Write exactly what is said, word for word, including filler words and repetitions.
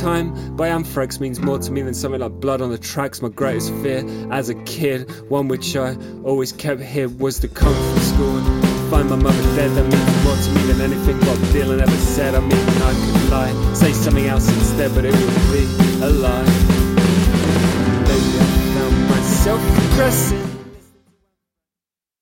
time by Anthrax means more to me than something like blood on the tracks. My greatest fear as a kid, one which I always kept here, was to come from school and find my mother dead. That means more to me than anything Bob Dylan ever said. I mean, I could lie, say something else instead, but it would be a lie. Maybe I found myself depressing